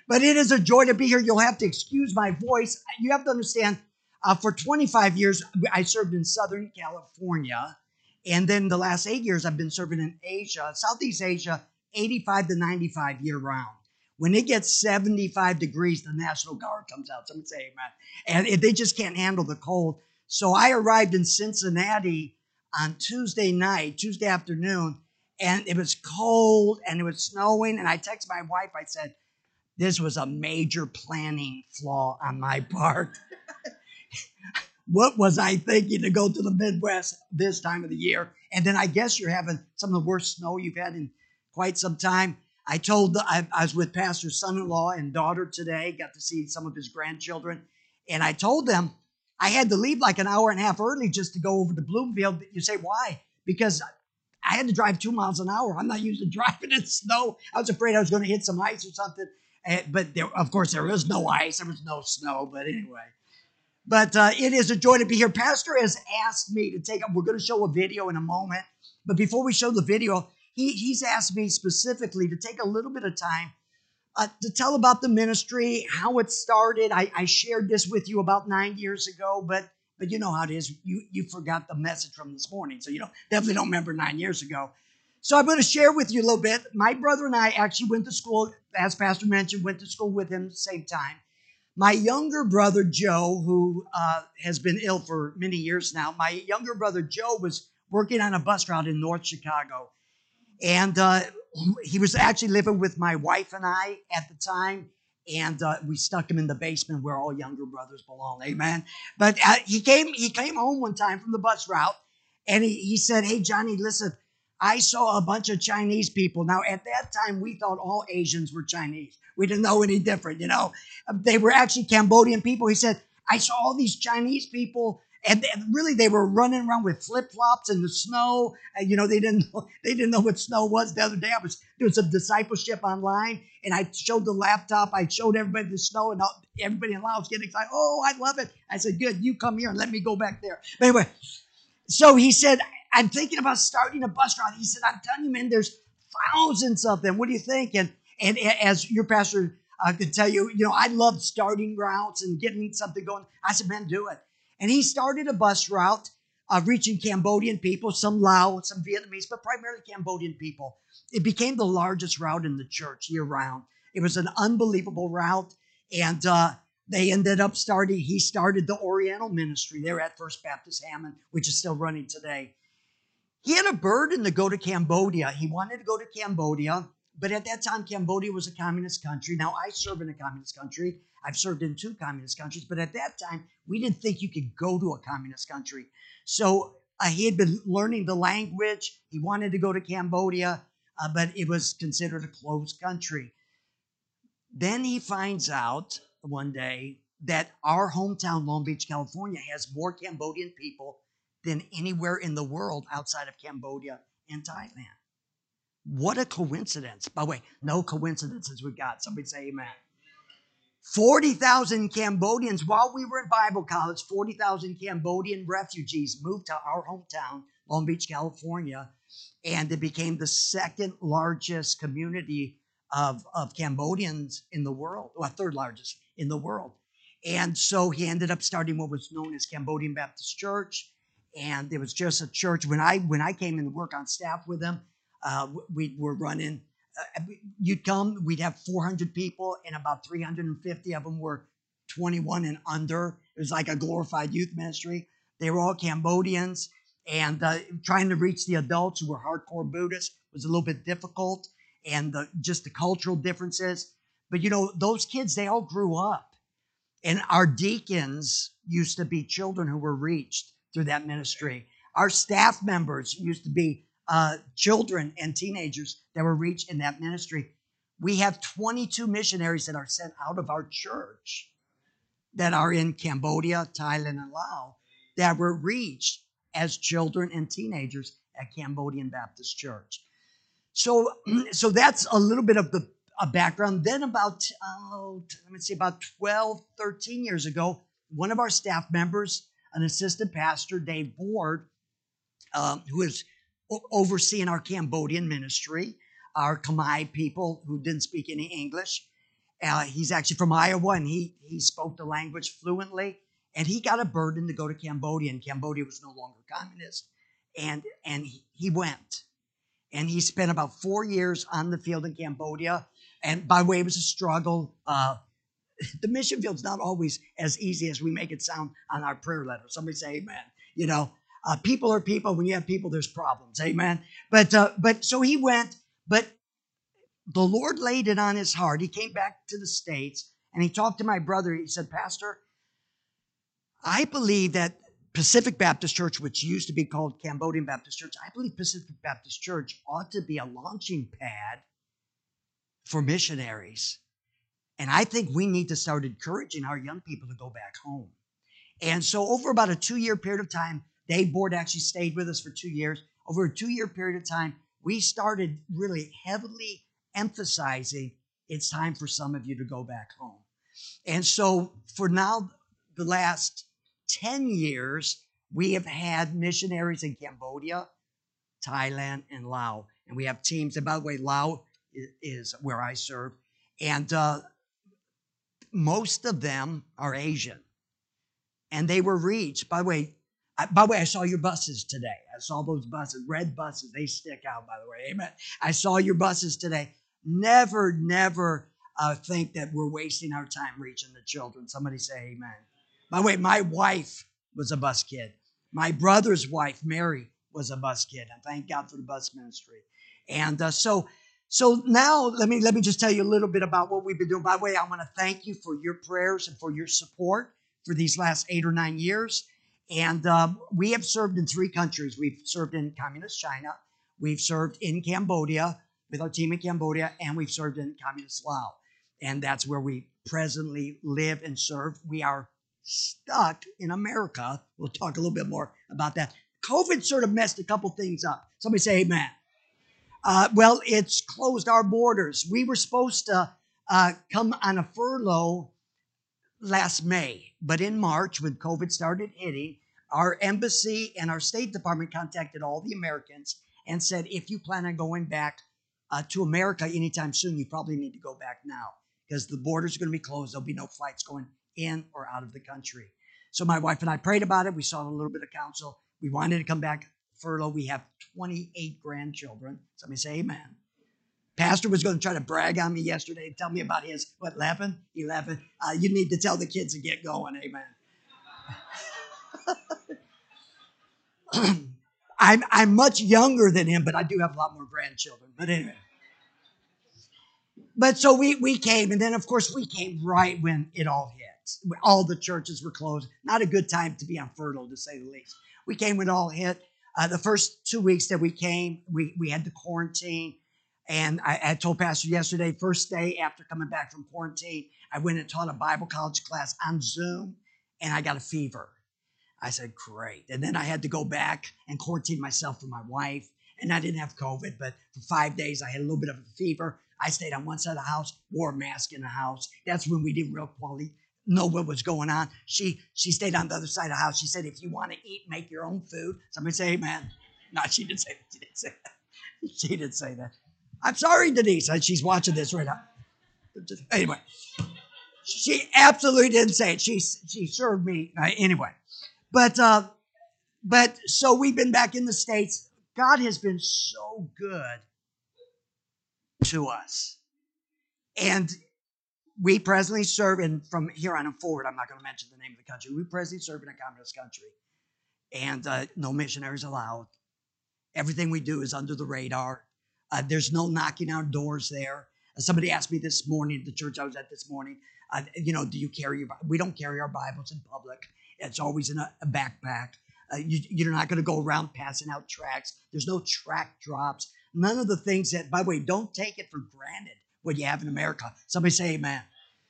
But it is a joy to be here. You'll have to excuse my voice. You have to understand, for 25 years, I served in Southern California. And then the last 8 years, I've been serving in Asia, Southeast Asia, 85 to 95 year round. When it gets 75 degrees, the National Guard comes out. Someone say amen. And they just can't handle the cold. So I arrived in Cincinnati on Tuesday night, Tuesday afternoon, and it was cold and it was snowing. And I texted my wife, I said, this was a major planning flaw on my part. What was I thinking to go to the Midwest this time of the year? And then I guess you're having some of the worst snow you've had in quite some time. I was with Pastor's son-in-law and daughter today, got to see some of his grandchildren. And I told them I had to leave like an hour and a half early just to go over to Bloomfield. You say, why? Because I had to drive 2 miles an hour. I'm not used to driving in snow. I was afraid I was going to hit some ice or something. But of course, there was no ice. There was no snow. But anyway. But it is a joy to be here. Pastor has asked me to take up, we're going to show a video in a moment. But before we show the video, he's asked me specifically to take a little bit of time to tell about the ministry, how it started. I shared this with you about 9 years ago, but you know how it is. You forgot the message from this morning. So you definitely don't remember 9 years ago. So I'm going to share with you a little bit. My brother and I actually went to school, as Pastor mentioned, went to school with him at the same time. My younger brother, Joe, who has been ill for many years now, my younger brother, Joe, was working on a bus route in North Chicago. And he was actually living with my wife and I at the time. And we stuck him in the basement where all younger brothers belong. Amen. But he came home one time from the bus route. And he said, hey, Johnny, listen, I saw a bunch of Chinese people. Now, at that time, we thought all Asians were Chinese. We didn't know any different, They were actually Cambodian people. He said, I saw all these Chinese people, and really they were running around with flip-flops in the snow. They didn't know what snow was. The other day, I was doing some discipleship online, and I showed the laptop. I showed everybody the snow, and everybody in Laos getting excited. Oh, I love it. I said, good, you come here and let me go back there. But anyway, so he said, I'm thinking about starting a bus route. He said, I'm telling you, man, there's thousands of them. What do you think? And as your pastor could tell you, I love starting routes and getting something going. I said, man, do it. And he started a bus route reaching Cambodian people, some Lao, some Vietnamese, but primarily Cambodian people. It became the largest route in the church year round. It was an unbelievable route. And they ended up he started the Oriental ministry there at First Baptist Hammond, which is still running today. He had a burden to go to Cambodia. He wanted to go to Cambodia, but at that time, Cambodia was a communist country. Now, I serve in a communist country. I've served in 2 communist countries, but at that time, we didn't think you could go to a communist country. So he had been learning the language. He wanted to go to Cambodia, but it was considered a closed country. Then he finds out one day that our hometown, Long Beach, California, has more Cambodian people than anywhere in the world outside of Cambodia and Thailand. What a coincidence. By the way, no coincidences with God. Somebody say amen. 40,000 Cambodians, while we were in Bible college, 40,000 Cambodian refugees moved to our hometown, Long Beach, California, and it became the second largest community of Cambodians in the world, or third largest in the world. And so he ended up starting what was known as Cambodian Baptist Church. And it was just a church. When I came in to work on staff with them, we were running. You'd come, we'd have 400 people, and about 350 of them were 21 and under. It was like a glorified youth ministry. They were all Cambodians, and trying to reach the adults who were hardcore Buddhists was a little bit difficult, and just the cultural differences. But those kids, they all grew up, and our deacons used to be children who were reached through that ministry. Our staff members used to be children and teenagers that were reached in that ministry. We have 22 missionaries that are sent out of our church that are in Cambodia, Thailand, and Laos that were reached as children and teenagers at Cambodian Baptist Church. So that's a little bit of the background. Then about 12, 13 years ago, one of our staff members, an assistant pastor, Dave Ward, who is overseeing our Cambodian ministry, our Khmer people who didn't speak any English. He's actually from Iowa, and he spoke the language fluently. And he got a burden to go to Cambodia, and Cambodia was no longer communist. And he went. And he spent about 4 years on the field in Cambodia. And by the way, it was a struggle. The mission field's not always as easy as we make it sound on our prayer letter. Somebody say amen. You know, people are people. When you have people, there's problems. Amen. But so he went, but the Lord laid it on his heart. He came back to the States and he talked to my brother. He said, Pastor, I believe that Pacific Baptist Church, which used to be called Cambodian Baptist Church, I believe Pacific Baptist Church ought to be a launching pad for missionaries. And I think we need to start encouraging our young people to go back home. And so over about a 2-year period of time, Dave Board actually stayed with us for 2 years. Over a 2-year period of time, we started really heavily emphasizing it's time for some of you to go back home. And so for now, the last 10 years, we have had missionaries in Cambodia, Thailand, and Laos. And we have teams. And by the way, Laos is where I serve. And most of them are Asian. And they were reached. By the way, I saw your buses today. I saw those buses, red buses. They stick out, by the way. Amen. I saw your buses today. Never think that we're wasting our time reaching the children. Somebody say amen. By the way, my wife was a bus kid. My brother's wife, Mary, was a bus kid. And thank God for the bus ministry. And so now let me just tell you a little bit about what we've been doing. By the way, I want to thank you for your prayers and for your support for these last 8 or 9 years. And we have served in 3 countries. We've served in communist China. We've served in Cambodia with our team in Cambodia, and we've served in communist Laos. And that's where we presently live and serve. We are stuck in America. We'll talk a little bit more about that. COVID sort of messed a couple things up. Somebody say amen. Well, it's closed our borders. We were supposed to come on a furlough last May, but in March, when COVID started hitting, our embassy and our State Department contacted all the Americans and said, if you plan on going back to America anytime soon, you probably need to go back now because the borders are going to be closed. There'll be no flights going in or out of the country. So my wife and I prayed about it. We sought a little bit of counsel. We wanted to come back furlough. We have 28 grandchildren. Somebody say amen. Pastor was going to try to brag on me yesterday, tell me about his, 11? You need to tell the kids to get going, amen. I'm much younger than him, but I do have a lot more grandchildren. But anyway. But so we came, and then, of course, we came right when it all hit. All the churches were closed. Not a good time to be on furlough, to say the least. We came when it all hit. The first 2 weeks that we came, we had to quarantine. And I told Pastor yesterday, first day after coming back from quarantine, I went and taught a Bible college class on Zoom, and I got a fever. I said, great. And then I had to go back and quarantine myself for my wife. And I didn't have COVID, but for 5 days, I had a little bit of a fever. I stayed on one side of the house, wore a mask in the house. That's when we didn't real quality know what was going on. She stayed on the other side of the house. She said, if you want to eat, make your own food. Somebody say amen. No, she didn't say that. She didn't say that. I'm sorry, Denise. She's watching this right now. Anyway, she absolutely didn't say it. She served me anyway. But so we've been back in the States. God has been so good to us. And we presently serve from here on forward, I'm not going to mention the name of the country. We presently serve in a communist country. And no missionaries allowed. Everything we do is under the radar. There's no knocking on doors there. Somebody asked me this morning at the church I was at this morning, do you carry your Bible? We don't carry our Bibles in public. It's always in a backpack. You're not going to go around passing out tracts. There's no tract drops. None of the things that, by the way, don't take it for granted what you have in America. Somebody say amen.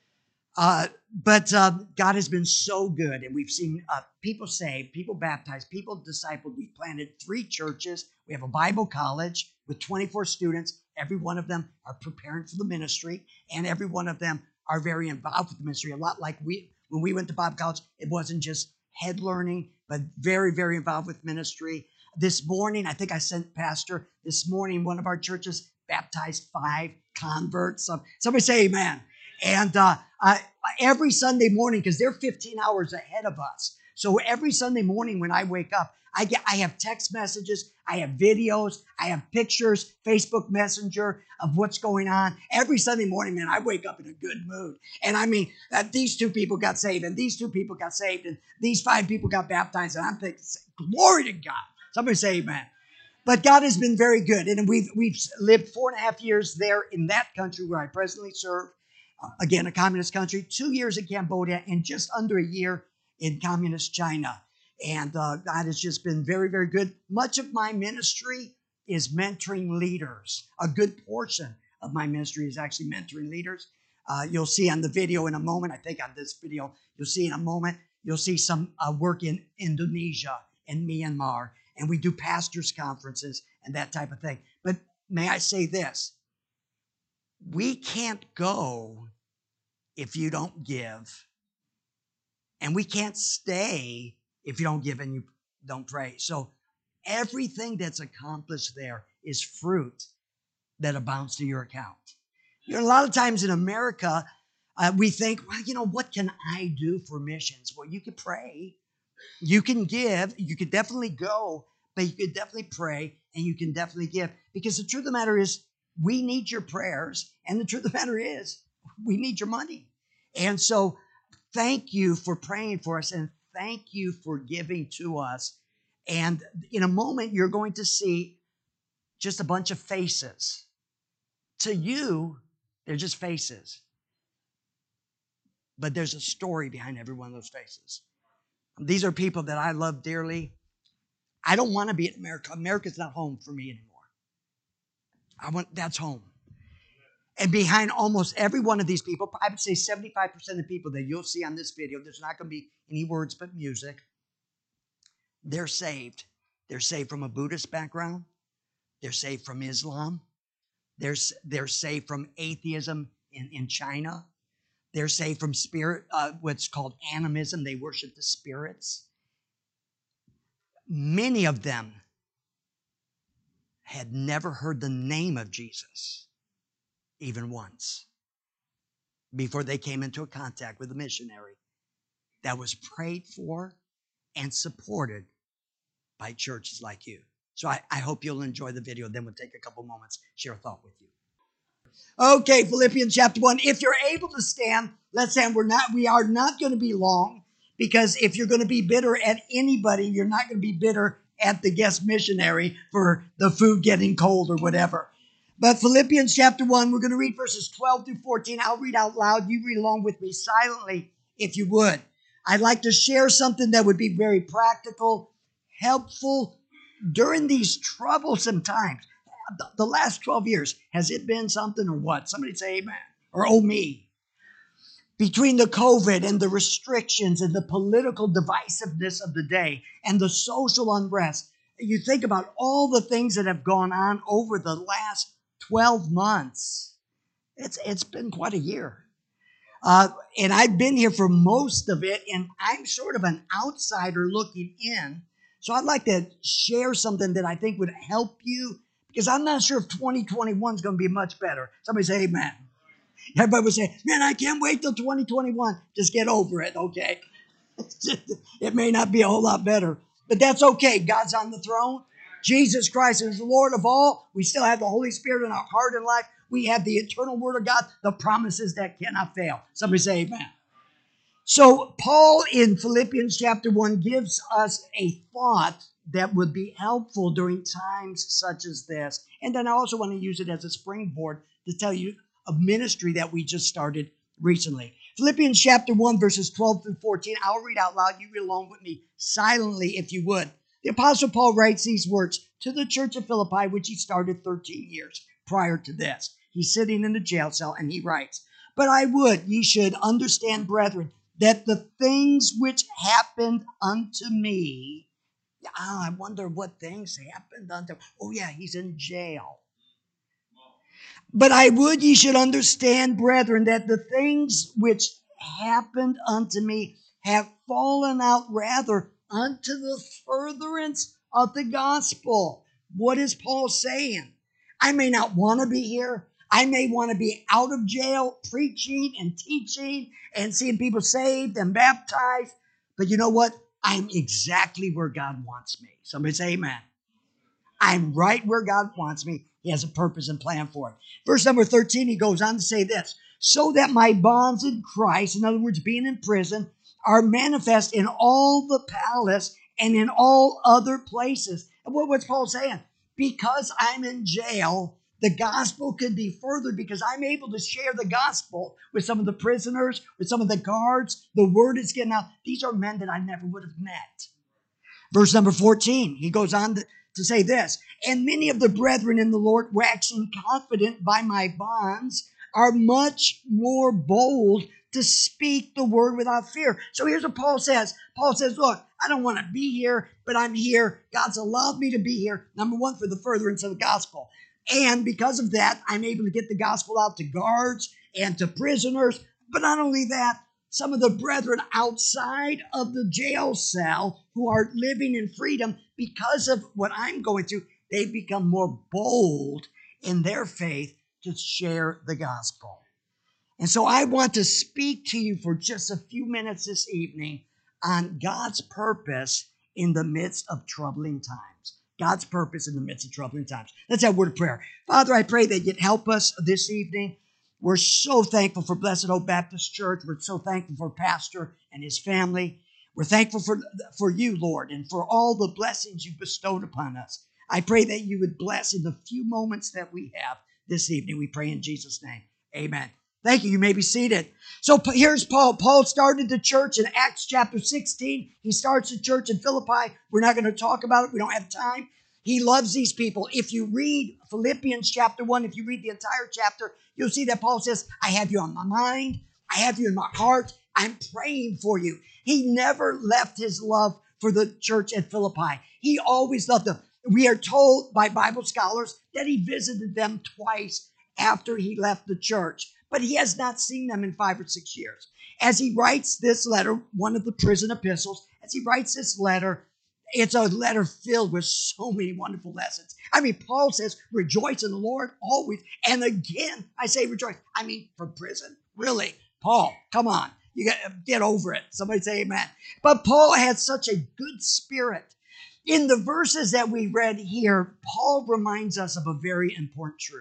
But God has been so good, and we've seen people saved, people baptized, people discipled. We've planted 3 churches. We have a Bible college with 24 students. Every one of them are preparing for the ministry, and every one of them are very involved with the ministry. A lot like when we went to Bible college, it wasn't just head learning, but very, very involved with ministry. This morning, I think I sent Pastor, this morning, one of our churches baptized 5 converts. Somebody say amen. And every Sunday morning, because they're 15 hours ahead of us. So every Sunday morning when I wake up, I have text messages, I have videos, I have pictures, Facebook Messenger of what's going on. Every Sunday morning, man, I wake up in a good mood. And I mean, these two people got saved, and these two people got saved, and these 5 people got baptized. And I'm thinking, glory to God. Somebody say amen. But God has been very good. And we've lived 4.5 years there in that country where I presently serve. Again, a communist country, 2 years in Cambodia, and just under a year in communist China. And God has just been very, very good. Much of my ministry is mentoring leaders. A good portion of my ministry is actually mentoring leaders. You'll see on the video in a moment, I think on this video, you'll see in a moment, you'll see some work in Indonesia and Myanmar. And we do pastors' conferences and that type of thing. But may I say this? We can't go if you don't give. And we can't stay if you don't give and you don't pray. So everything that's accomplished there is fruit that abounds to your account. You know, a lot of times in America, we think, well, you know, what can I do for missions? Well, you could pray, you can give, you could definitely go, but you could definitely pray and you can definitely give. Because the truth of the matter is, we need your prayers. And the truth of the matter is, we need your money. And so thank you for praying for us and thank you for giving to us. And in a moment, you're going to see just a bunch of faces. To you, they're just faces. But there's a story behind every one of those faces. These are people that I love dearly. I don't want to be in America. America's not home for me anymore. That's home. And behind almost every one of these people, I would say 75% of the people that you'll see on this video, there's not going to be any words but music. They're saved. They're saved from a Buddhist background. They're saved from Islam. They're saved from atheism in China. They're saved from what's called animism. They worship the spirits. Many of them had never heard the name of Jesus even once before they came into a contact with a missionary that was prayed for and supported by churches like you. So I hope you'll enjoy the video. Then we'll take a couple moments, share a thought with you. Okay, Philippians chapter 1. If you're able to stand, let's stand. We are not going to be long, because if you're going to be bitter at anybody, you're not going to be bitter at the guest missionary for the food getting cold or whatever. But Philippians chapter 1, we're going to read verses 12 through 14. I'll read out loud. You read along with me silently if you would. I'd like to share something that would be very practical, helpful during these troublesome times. The last 12 years, has it been something or what? Somebody say amen. Or oh me. Between the COVID and the restrictions and the political divisiveness of the day and the social unrest, you think about all the things that have gone on over the last 12 months. It's been quite a year. And I've been here for most of it, and I'm sort of an outsider looking in. So I'd like to share something that I think would help you, because I'm not sure if 2021 is going to be much better. Somebody say amen. Everybody would say, man, I can't wait till 2021. Just get over it, okay? It may not be a whole lot better, but that's okay. God's on the throne. Jesus Christ is the Lord of all. We still have the Holy Spirit in our heart and life. We have the eternal Word of God, the promises that cannot fail. Somebody say amen. So Paul in Philippians chapter 1 gives us a thought that would be helpful during times such as this. And then I also want to use it as a springboard to tell you a ministry that we just started recently. Philippians chapter 1, verses 12 through 14. I'll read out loud. You read along with me silently if you would. The Apostle Paul writes these words to the church of Philippi, which he started 13 years prior to this. He's sitting in the jail cell and he writes, "But I would ye should understand, brethren, that the things which happened unto me," I wonder what things happened unto, oh yeah, he's in jail. "But I would ye should understand, brethren, that the things which happened unto me have fallen out rather unto the furtherance of the gospel." What is Paul saying? I may not want to be here. I may want to be out of jail preaching and teaching and seeing people saved and baptized. But you know what? I'm exactly where God wants me. Somebody say amen. I'm right where God wants me. He has a purpose and plan for it. Verse number 13, he goes on to say this, so that my bonds in Christ, in other words, being in prison, are manifest in all the palace and in all other places. And what's Paul saying? Because I'm in jail, the gospel could be furthered because I'm able to share the gospel with some of the prisoners, with some of the guards. The word is getting out. These are men that I never would have met. Verse number 14, he goes on to say this, and many of the brethren in the Lord, waxing confident by my bonds, are much more bold to speak the word without fear. So here's what Paul says. Paul says, look, I don't want to be here, but I'm here. God's allowed me to be here. Number one, for the furtherance of the gospel. And because of that, I'm able to get the gospel out to guards and to prisoners. But not only that, some of the brethren outside of the jail cell who are living in freedom because of what I'm going through, they've become more bold in their faith to share the gospel. And so I want to speak to you for just a few minutes this evening on God's purpose in the midst of troubling times. God's purpose in the midst of troubling times. Let's have a word of prayer. Father, I pray that you'd help us this evening. We're so thankful for Blessed Hope Baptist Church. We're so thankful for Pastor and his family. We're thankful for you, Lord, and for all the blessings you've bestowed upon us. I pray that you would bless in the few moments that we have this evening. We pray in Jesus' name. Amen. Thank you. You may be seated. So here's Paul. Paul started the church in Acts chapter 16. He starts the church in Philippi. We're not going to talk about it. We don't have time. He loves these people. If you read Philippians chapter 1, if you read the entire chapter, you'll see that Paul says, I have you on my mind. I have you in my heart. I'm praying for you. He never left his love for the church at Philippi. He always loved them. We are told by Bible scholars that he visited them twice after he left the church, but he has not seen them in 5 or 6 years. As he writes this letter, one of the prison epistles, as he writes this letter, it's a letter filled with so many wonderful lessons. I mean, Paul says, rejoice in the Lord always. And again, I say rejoice. I mean, from prison? Really? Paul, come on. You got to get over it. Somebody say amen. But Paul had such a good spirit. In the verses that we read here, Paul reminds us of a very important truth.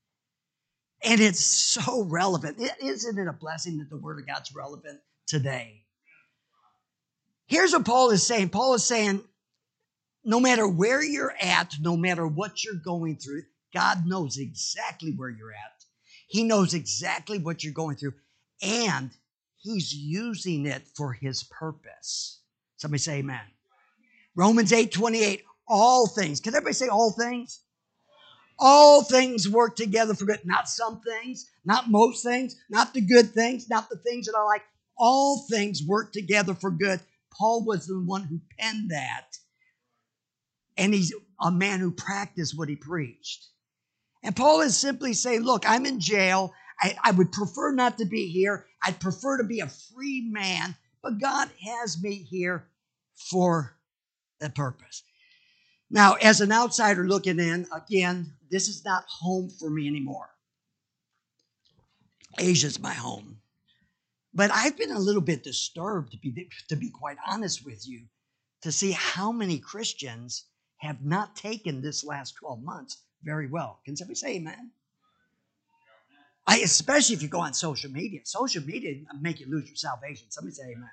And it's so relevant. Isn't it a blessing that the Word of God's relevant today? Here's what Paul is saying. Paul is saying, no matter where you're at, no matter what you're going through, God knows exactly where you're at. He knows exactly what you're going through. And he's using it for his purpose. Somebody say amen. Romans 8:28, all things. Can everybody say all things? All things work together for good. Not some things, not most things, not the good things, not the things that I like. All things work together for good. Paul was the one who penned that. And he's a man who practiced what he preached. And Paul is simply saying, look, I'm in jail. I would prefer not to be here. I'd prefer to be a free man. But God has me here for a purpose. Now, as an outsider looking in, again, this is not home for me anymore. Asia's my home. But I've been a little bit disturbed, to be quite honest with you, to see how many Christians have not taken this last 12 months very well. Can somebody say amen? Especially if you go on social media. Social media make you lose your salvation. Somebody say amen.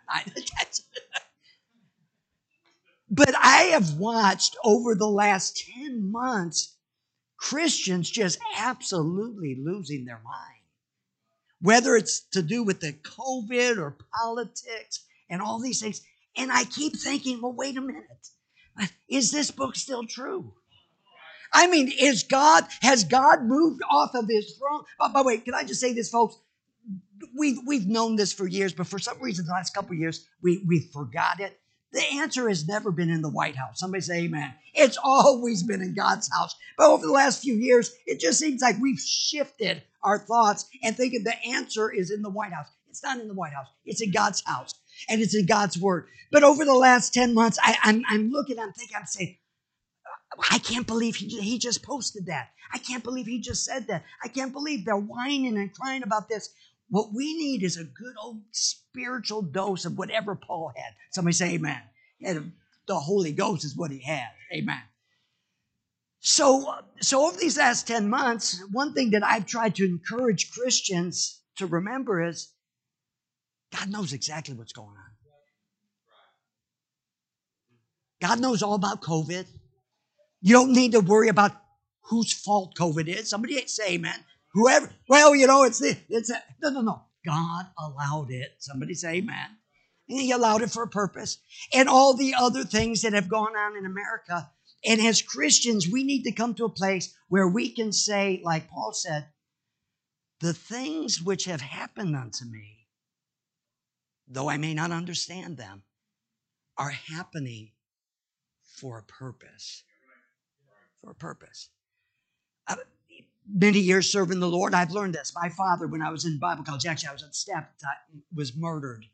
But I have watched over the last 10 months Christians just absolutely losing their mind. Whether it's to do with the COVID or politics and all these things. And I keep thinking, well, wait a minute. Is this book still true? I mean, has God moved off of his throne? By the way, can I just say this, folks? We've known this for years, but for some reason, the last couple of years, we forgot it. The answer has never been in the White House. Somebody say amen. It's always been in God's house. But over the last few years, it just seems like we've shifted our thoughts and thinking the answer is in the White House. It's not in the White House. It's in God's house, and it's in God's word. But over the last 10 months, I'm looking, I'm thinking, I'm saying, I can't believe he just posted that. I can't believe he just said that. I can't believe they're whining and crying about this. What we need is a good old spiritual dose of whatever Paul had. Somebody say amen. And the Holy Ghost is what he had. Amen. So over these last 10 months, one thing that I've tried to encourage Christians to remember is God knows exactly what's going on. God knows all about COVID. You don't need to worry about whose fault COVID is. Somebody say amen. Whoever, well, no. God allowed it. Somebody say amen. And he allowed it for a purpose. And all the other things that have gone on in America. And as Christians, we need to come to a place where we can say, like Paul said, the things which have happened unto me, though I may not understand them, are happening for a purpose. For a purpose. Many years serving the Lord, I've learned this. My father, when I was in Bible college, actually I was on staff at the time, was murdered.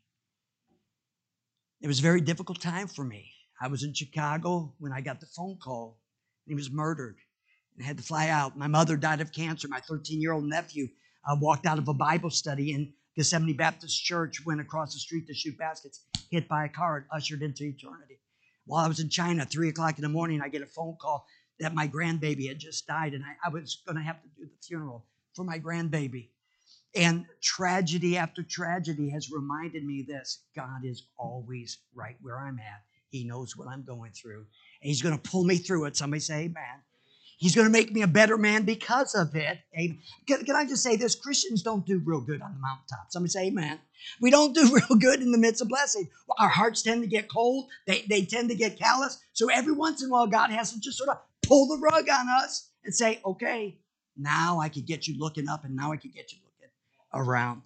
It was a very difficult time for me. I was in Chicago when I got the phone call. He was murdered and had to fly out. My mother died of cancer. My 13-year-old nephew walked out of a Bible study in Gethsemane Baptist Church, went across the street to shoot baskets, hit by a car, and ushered into eternity. While I was in China, 3 o'clock in the morning, I get a phone call that my grandbaby had just died, and I was going to have to do the funeral for my grandbaby. And tragedy after tragedy has reminded me this: God is always right where I'm at. He knows what I'm going through, and he's going to pull me through it. Somebody say amen. He's going to make me a better man because of it. Amen. Can I just say this? Christians don't do real good on the mountaintop. Somebody say amen. We don't do real good in the midst of blessing. Our hearts tend to get cold. They tend to get callous. So every once in a while, God has to just sort of pull the rug on us and say, okay, now I can get you looking up, and now I can get you looking around.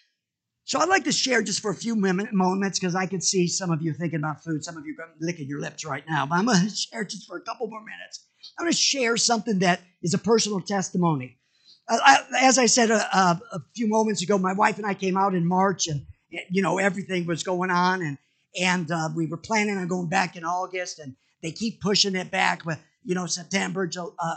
So I'd like to share just for a few moments, because I can see some of you thinking about food. Some of you are licking your lips right now. But I'm going to share just for a couple more minutes. I'm going to share something that is a personal testimony. As I said a few moments ago, my wife and I came out in March, and everything was going on, and we were planning on going back in August, and they keep pushing it back. But September,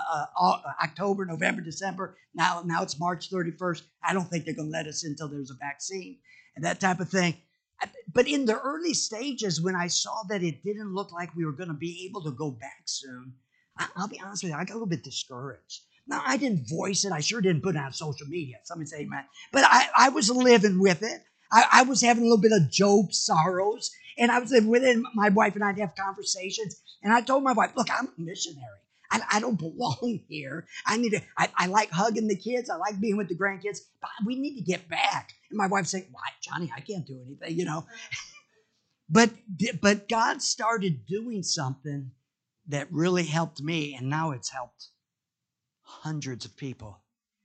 October, November, December. Now it's March 31st. I don't think they're going to let us in until there's a vaccine and that type of thing. But in the early stages, when I saw that it didn't look like we were going to be able to go back soon, I'll be honest with you, I got a little bit discouraged. Now, I didn't voice it. I sure didn't put it on social media. Somebody say amen. But I was living with it. I was having a little bit of Job's sorrows. And I was living with it. And my wife and I'd have conversations. And I told my wife, look, I'm a missionary. I don't belong here. I like hugging the kids. I like being with the grandkids. But we need to get back. And my wife's saying, why, Johnny, I can't do anything, But God started doing something that really helped me, and now it's helped hundreds of people.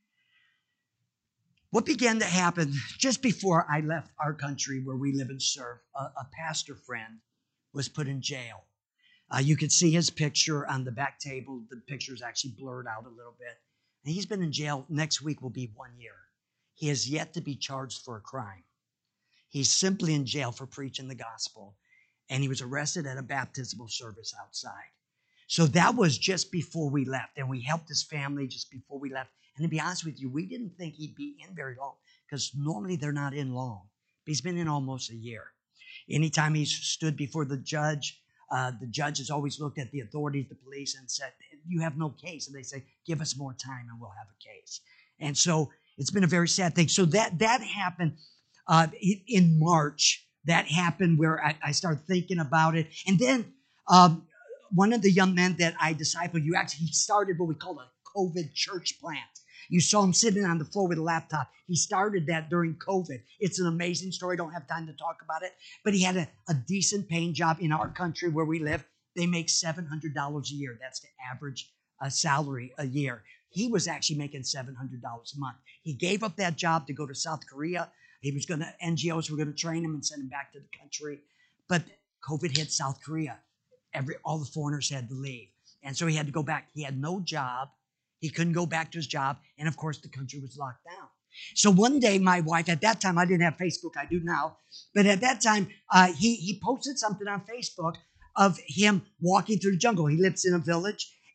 What began to happen just before I left our country where we live and serve, a pastor friend was put in jail. You can see his picture on the back table. The picture is actually blurred out a little bit. And he's been in jail. Next week will be 1 year. He has yet to be charged for a crime. He's simply in jail for preaching the gospel. And he was arrested at a baptismal service outside. So that was just before we left. And we helped his family just before we left. And to be honest with you, we didn't think he'd be in very long, because normally they're not in long. But he's been in almost a year. Anytime he's stood before the judge has always looked at the authorities, the police, and said, you have no case. And they say, give us more time and we'll have a case. And so it's been a very sad thing. So that happened in March. That happened where I started thinking about it. And then one of the young men that I discipled, he started what we call a COVID church plant. You saw him sitting on the floor with a laptop. He started that during COVID. It's an amazing story. Don't have time to talk about it. But he had a decent paying job in our country where we live. They make $700 a year. That's the average salary a year. He was actually making $700 a month. He gave up that job to go to South Korea. NGOs were going to train him and send him back to the country. But COVID hit South Korea. All the foreigners had to leave. And so he had to go back. He had no job. He couldn't go back to his job. And of course, the country was locked down. So one day, my wife, at that time, I didn't have Facebook. I do now. But at that time, he posted something on Facebook of him walking through the jungle. He lives in a village.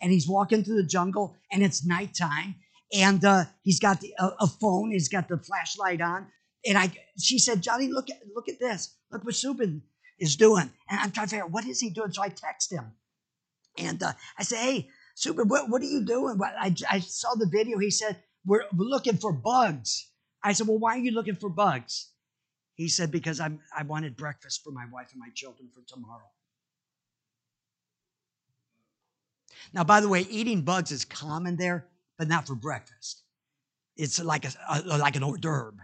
and he's walking through the jungle, and it's nighttime, and he's got a phone. He's got the flashlight on, and she said, Johnny, look at this. Look what Subin is doing. And I'm trying to figure out what is he doing. So I text him, and I say, hey, Subin, what are you doing? I saw the video. He said, we're looking for bugs. I said, well, why are you looking for bugs? He said, because I wanted breakfast for my wife and my children for tomorrow. Now, by the way, eating bugs is common there, but not for breakfast. It's like an hors d'oeuvre.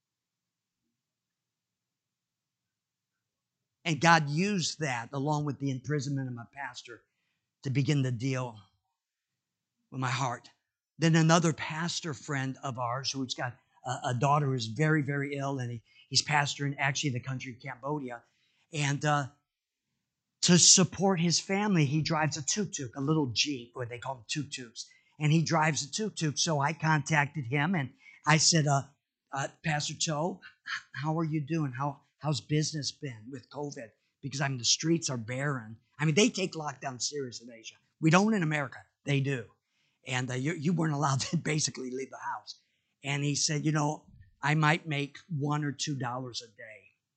And God used that, along with the imprisonment of my pastor, to begin to deal with my heart. Then another pastor friend of ours who's got a daughter who's very, very ill, and he's pastoring actually the country of Cambodia. And to support his family, he drives a tuk-tuk, a little Jeep, what they call them tuk-tuks. And he drives a tuk-tuk. So I contacted him, and I said, Pastor Toe, how are you doing? How's business been with COVID? Because the streets are barren. They take lockdown serious in Asia. We don't in America. They do. And you weren't allowed to basically leave the house. And he said, I might make $1 or $2 a day.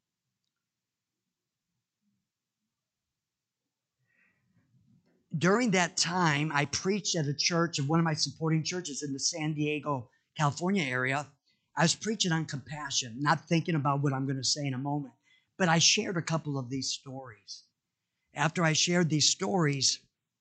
During that time, I preached at a church, of one of my supporting churches in the San Diego, California area. I was preaching on compassion, not thinking about what I'm going to say in a moment. But I shared a couple of these stories. After I shared these stories,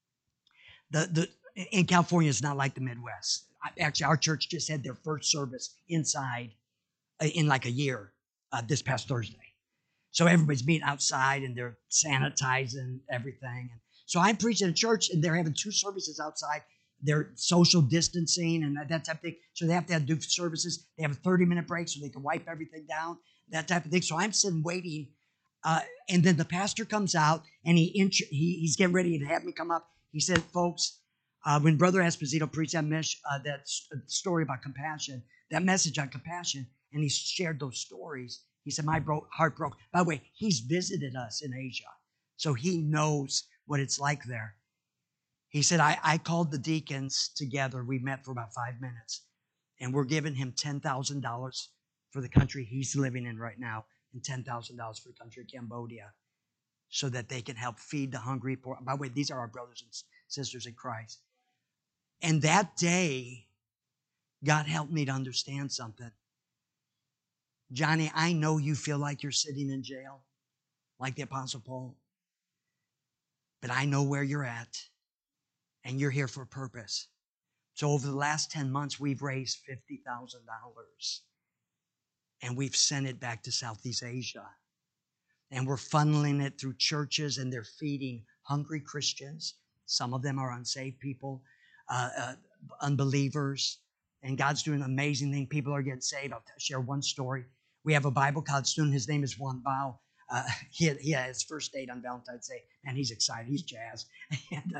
in California, it's not like the Midwest. Actually, our church just had their first service inside in like a year this past Thursday. So everybody's meeting outside, and they're sanitizing everything. And so I'm preaching at church, and they're having 2 services outside. They're social distancing and that type of thing. So they have to do services. They have a 30-minute break so they can wipe everything down, that type of thing. So I'm sitting waiting. And then the pastor comes out, and he's getting ready to have me come up. He said, folks, when Brother Esposito preached that story about compassion, that message on compassion, and he shared those stories, he said, my heart broke. By the way, he's visited us in Asia, so he knows what it's like there. He said, I called the deacons together. We met for about 5 minutes, and we're giving him $10,000 for the country he's living in right now, and $10,000 for the country of Cambodia, so that they can help feed the hungry poor. By the way, these are our brothers and sisters in Christ. And that day, God helped me to understand something. Johnny, I know you feel like you're sitting in jail, like the Apostle Paul, but I know where you're at, and you're here for a purpose. So over the last 10 months, we've raised $50,000, and we've sent it back to Southeast Asia. And we're funneling it through churches, and they're feeding hungry Christians. Some of them are unsaved people, unbelievers. And God's doing an amazing thing. People are getting saved. I'll share one story. We have a Bible college student. His name is Juan Bao. He had his first date on Valentine's Day, and he's excited. He's jazzed. And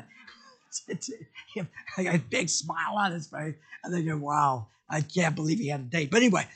I got a big smile on his face. I'm thinking, wow, I can't believe he had a date. But anyway,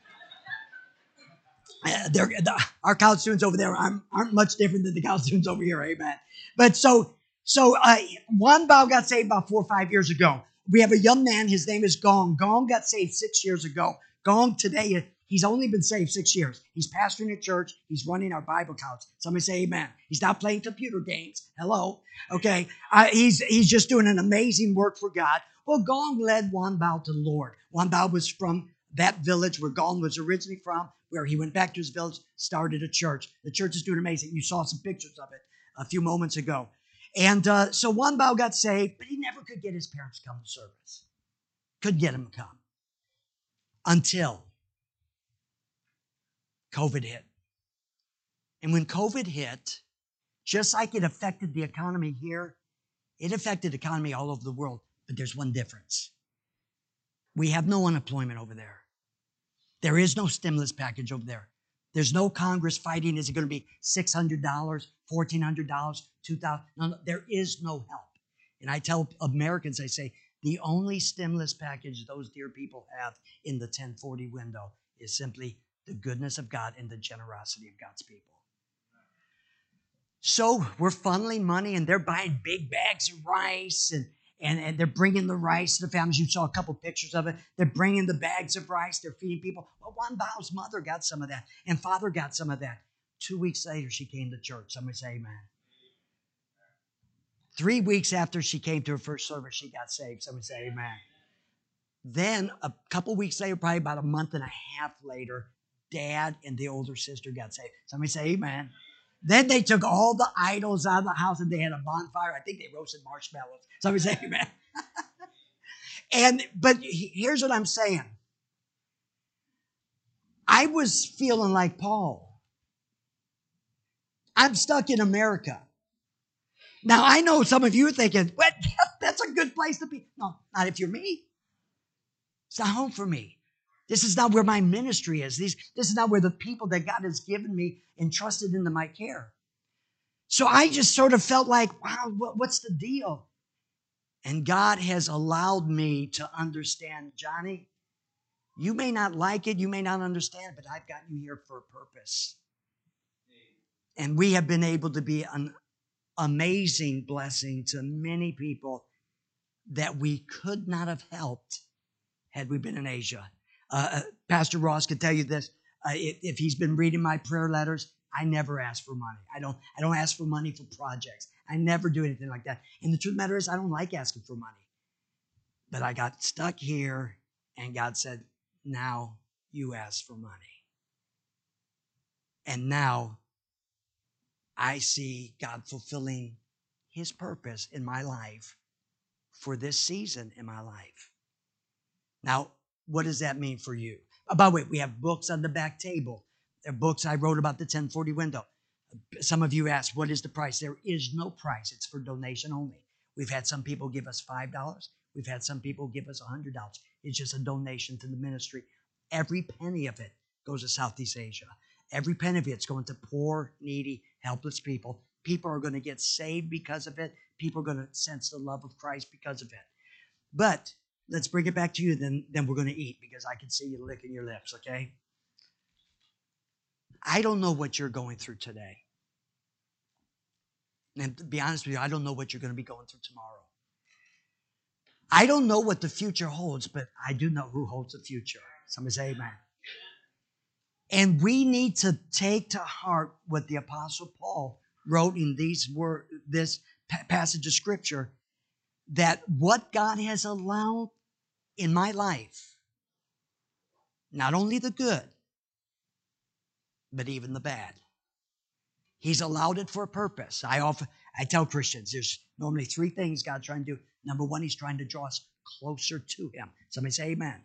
our college students over there aren't much different than the college students over here, amen. But so Juan Bao got saved about 4 or 5 years ago. We have a young man, his name is Gong. Gong got saved 6 years ago. Gong today, he's only been saved 6 years. He's pastoring a church. He's running our Bible college. Somebody say amen. He's not playing computer games. Hello. Okay. He's just doing an amazing work for God. Well, Gong led Juan Bao to the Lord. Juan Bao was from that village where Gong was originally from, where he went back to his village, started a church. The church is doing amazing. You saw some pictures of it a few moments ago. And so Juan Bao got saved, but he never could get his parents to come to service. Couldn't get him to come. Until COVID hit. And when COVID hit, just like it affected the economy here, it affected the economy all over the world. But there's one difference. We have no unemployment over there. There is no stimulus package over there. There's no Congress fighting. Is it going to be $600, $1,400, $2,000? No, there is no help. And I tell Americans, I say, the only stimulus package those dear people have in the 1040 window is simply the goodness of God and the generosity of God's people. So we're funneling money, and they're buying big bags of rice, And they're bringing the rice to the families. You saw a couple pictures of it. They're bringing the bags of rice. They're feeding people. Well, Juan Bao's mother got some of that, and father got some of that. 2 weeks later, she came to church. Somebody say amen. 3 weeks after she came to her first service, she got saved. Somebody say amen. Then a couple weeks later, probably about a month and a half later, dad and the older sister got saved. Somebody say amen. Then they took all the idols out of the house and they had a bonfire. I think they roasted marshmallows. Somebody say amen. But here's what I'm saying. I was feeling like Paul. I'm stuck in America. Now, I know some of you are thinking, what? That's a good place to be. No, not if you're me. It's not home for me. This is not where my ministry is. This is not where the people that God has given me entrusted into my care. So I just sort of felt like, wow, what's the deal? And God has allowed me to understand, Johnny, you may not like it, you may not understand, but I've got you here for a purpose. And we have been able to be an amazing blessing to many people that we could not have helped had we been in Asia. Pastor Ross could tell you this. If he's been reading my prayer letters, I never ask for money. I don't ask for money for projects. I never do anything like that. And the truth of the matter is, I don't like asking for money. But I got stuck here, and God said, now you ask for money. And now I see God fulfilling his purpose in my life for this season in my life. Now, what does that mean for you? By the way, we have books on the back table. They're books I wrote about the 1040 window. Some of you asked, what is the price? There is no price. It's for donation only. We've had some people give us $5. We've had some people give us $100. It's just a donation to the ministry. Every penny of it goes to Southeast Asia. Every penny of it's going to poor, needy, helpless people. People are going to get saved because of it. People are going to sense the love of Christ because of it. But let's bring it back to you, then we're going to eat, because I can see you licking your lips, okay? I don't know what you're going through today. And to be honest with you, I don't know what you're going to be going through tomorrow. I don't know what the future holds, but I do know who holds the future. Somebody say amen. And we need to take to heart what the Apostle Paul wrote in this passage of Scripture, that what God has allowed in my life, not only the good, but even the bad. He's allowed it for a purpose. I tell Christians, there's normally 3 things God's trying to do. Number 1, he's trying to draw us closer to him. Somebody say amen.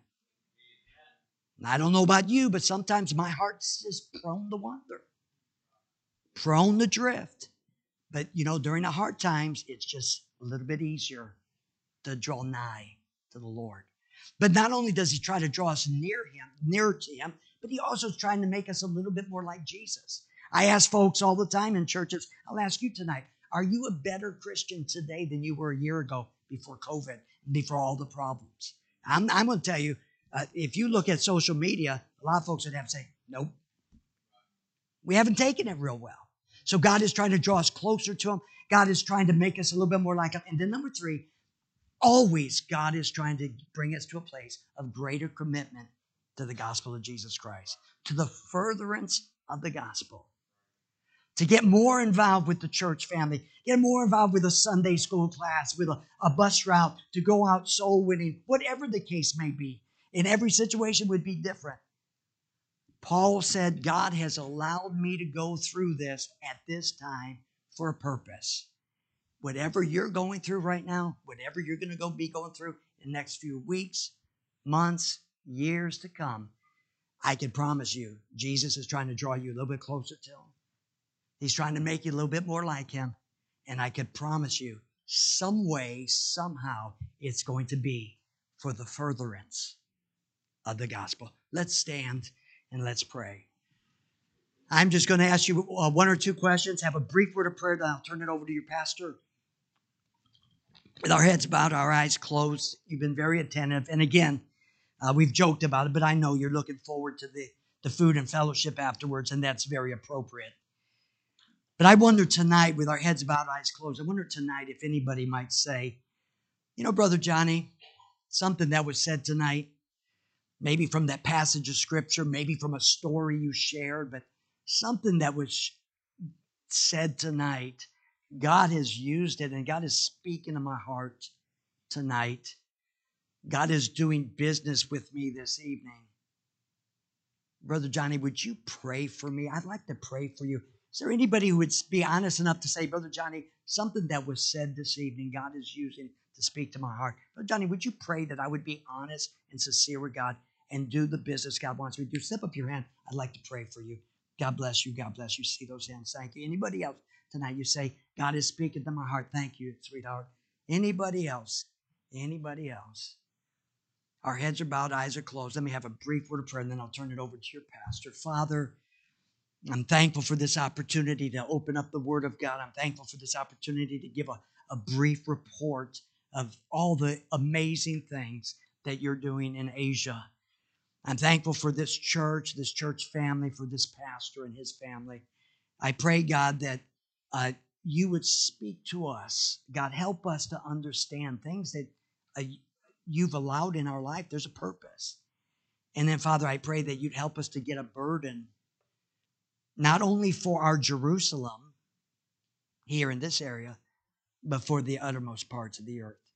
And I don't know about you, but sometimes my heart's just prone to wander, prone to drift. But, during the hard times, it's just a little bit easier to draw nigh to the Lord. But not only does he try to draw us nearer to him, but he also is trying to make us a little bit more like Jesus. I ask folks all the time in churches, I'll ask you tonight, are you a better Christian today than you were a year ago before COVID, before all the problems? I'm going to tell you, if you look at social media, a lot of folks would have to say, nope. We haven't taken it real well. So God is trying to draw us closer to him. God is trying to make us a little bit more like him. And then number 3, always God is trying to bring us to a place of greater commitment to the gospel of Jesus Christ, to the furtherance of the gospel. To get more involved with the church family, get more involved with a Sunday school class, with a bus route, to go out soul winning, whatever the case may be. In every situation would be different. Paul said, God has allowed me to go through this at this time for a purpose. Whatever you're going through right now, whatever you're going to be going through in the next few weeks, months, years to come, I can promise you, Jesus is trying to draw you a little bit closer to him. He's trying to make you a little bit more like him. And I can promise you, some way, somehow, it's going to be for the furtherance of the gospel. Let's stand and let's pray. I'm just going to ask you 1 or 2 questions, have a brief word of prayer, then I'll turn it over to your pastor. With our heads bowed, our eyes closed, you've been very attentive. And again, we've joked about it, but I know you're looking forward to the food and fellowship afterwards, and that's very appropriate. But I wonder tonight, with our heads bowed, eyes closed, I wonder tonight if anybody might say, You know, Brother Johnny, something that was said tonight, maybe from that passage of scripture, maybe from a story you shared, but something that was said tonight, God has used it and God is speaking to my heart tonight. God is doing business with me this evening. Brother Johnny, would you pray for me? I'd like to pray for you. Is there anybody who would be honest enough to say, Brother Johnny, something that was said this evening, God is using to speak to my heart? Brother Johnny, would you pray that I would be honest and sincere with God and do the business God wants me to do? Slip up your hand. I'd like to pray for you. God bless you. God bless you. See those hands. Thank you. Anybody else tonight? You say, God is speaking to my heart. Thank you, sweetheart. Anybody else? Anybody else? Our heads are bowed, eyes are closed. Let me have a brief word of prayer, and then I'll turn it over to your pastor. Father, I'm thankful for this opportunity to open up the Word of God. I'm thankful for this opportunity to give a brief report of all the amazing things that you're doing in Asia. I'm thankful for this church family, for this pastor and his family. I pray, God, that you would speak to us. God, help us to understand things that you've allowed in our life. There's a purpose. And then, Father, I pray that you'd help us to get a burden, not only for our Jerusalem here in this area, but for the uttermost parts of the earth.